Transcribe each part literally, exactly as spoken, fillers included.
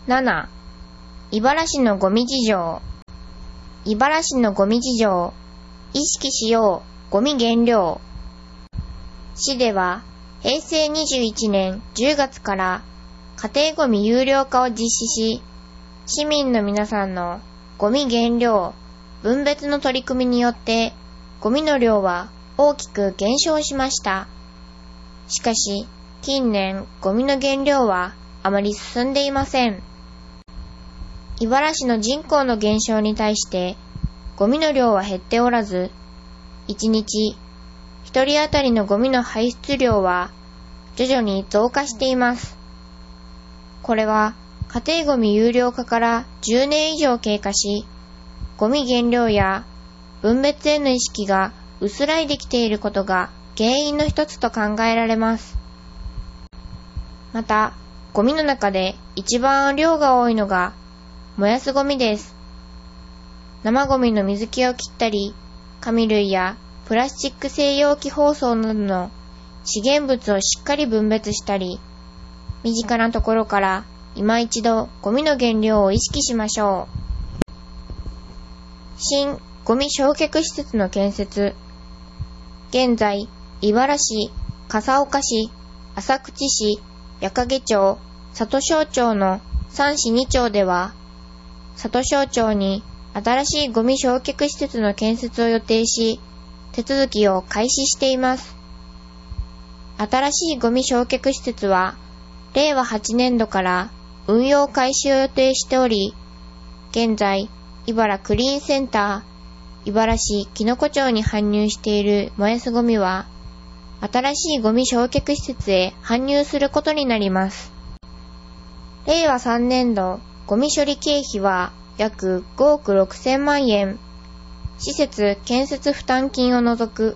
なな、茨市のゴミ事情。茨市のゴミ事情。意識しよう、ゴミ減量。市では、へいせいにじゅういちねんじゅうがつから家庭ゴミ有料化を実施し、市民の皆さんのゴミ減量、分別の取り組みによって、ゴミの量は大きく減少しました。しかし、近年ゴミの減量はあまり進んでいません。茨市の人口の減少に対して、ゴミの量は減っておらず、いちにちひとり当たりのゴミの排出量は徐々に増加しています。これは家庭ゴミ有料化からじゅうねん以上経過し、ゴミ減量や分別への意識が薄らいできていることが原因の一つと考えられます。また、ゴミの中で一番量が多いのが燃やすゴミです。生ゴミの水気を切ったり、紙類やプラスチック製容器包装などの資源物をしっかり分別したり、身近なところから今一度ゴミの減量を意識しましょう。新ゴミ焼却施設の建設。現在、茨市、笠岡市、浅口市、矢掛町、里庄町のさんしにちょうでは、里庄町に新しいゴミ焼却施設の建設を予定し、手続きを開始しています。新しいゴミ焼却施設は、れいわはちねんどから運用開始を予定しており、現在、茨クリーンセンター、茨市きのこ町に搬入している燃やすゴミは、新しいゴミ焼却施設へ搬入することになります。れいわさんねんどゴミ処理経費は約ごおくろくせんまんえん、施設建設負担金を除く。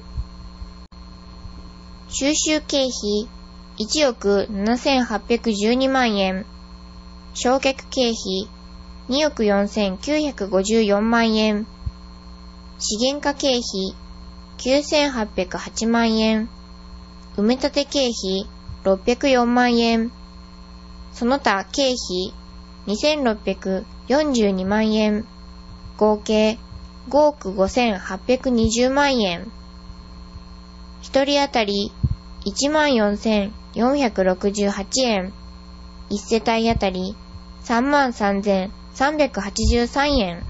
収集経費いちおくななせんはっぴゃくじゅうにまんえん、焼却経費におくよんせんきゅうひゃくごじゅうよんまんえん、資源化経費きゅうせんはっぴゃくはちまんえん、埋め立て経費ろっぴゃくよんまんえん、その他経費にせんろっぴゃくよんじゅうにまんえん、合計ごおくごせんはっぴゃくにじゅうまんえん。ひとり当たりいちまんよんせんよんひゃくろくじゅうはちえん、いちせたい当たりさんまんさんぜんさんびゃくはちじゅうさんえん。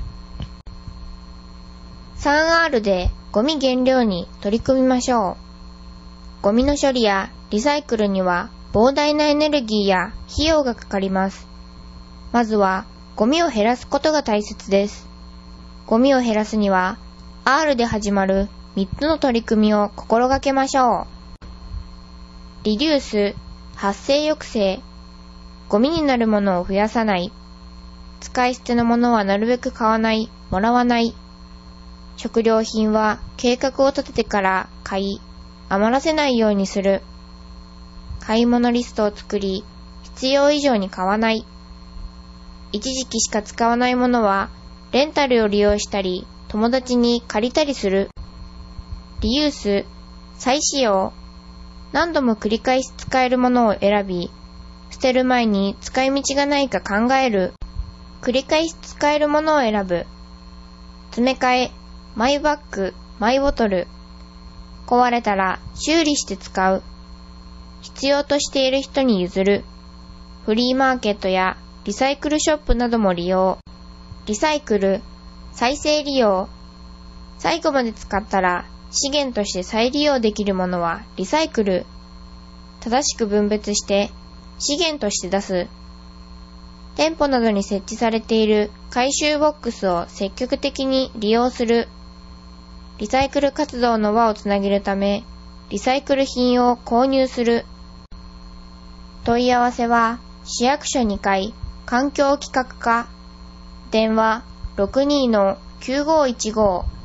スリーアール でゴミ減量に取り組みましょう。ゴミの処理やリサイクルには膨大なエネルギーや費用がかかります。まずはゴミを減らすことが大切です。ゴミを減らすには アール で始まるみっつの取り組みを心がけましょう。リデュース、発生抑制、ゴミになるものを増やさない、使い捨てのものはなるべく買わない、もらわない、食料品は計画を立ててから買い、余らせないようにする、買い物リストを作り、必要以上に買わない、一時期しか使わないものはレンタルを利用したり、友達に借りたりする、リユース、再使用、何度も繰り返し使えるものを選び、捨てる前に使い道がないか考える、繰り返し使えるものを選ぶ、詰め替え、マイバッグ、マイボトル、壊れたら修理して使う、必要としている人に譲る、フリーマーケットやリサイクルショップなども利用、リサイクル、再生利用、最後まで使ったら資源として再利用できるものはリサイクル、正しく分別して資源として出す、店舗などに設置されている回収ボックスを積極的に利用する、リサイクル活動の輪をつなげるため、リサイクル品を購入する。問い合わせは、市役所にかい、環境企画課、電話 ろくにーのきゅうごーいちごー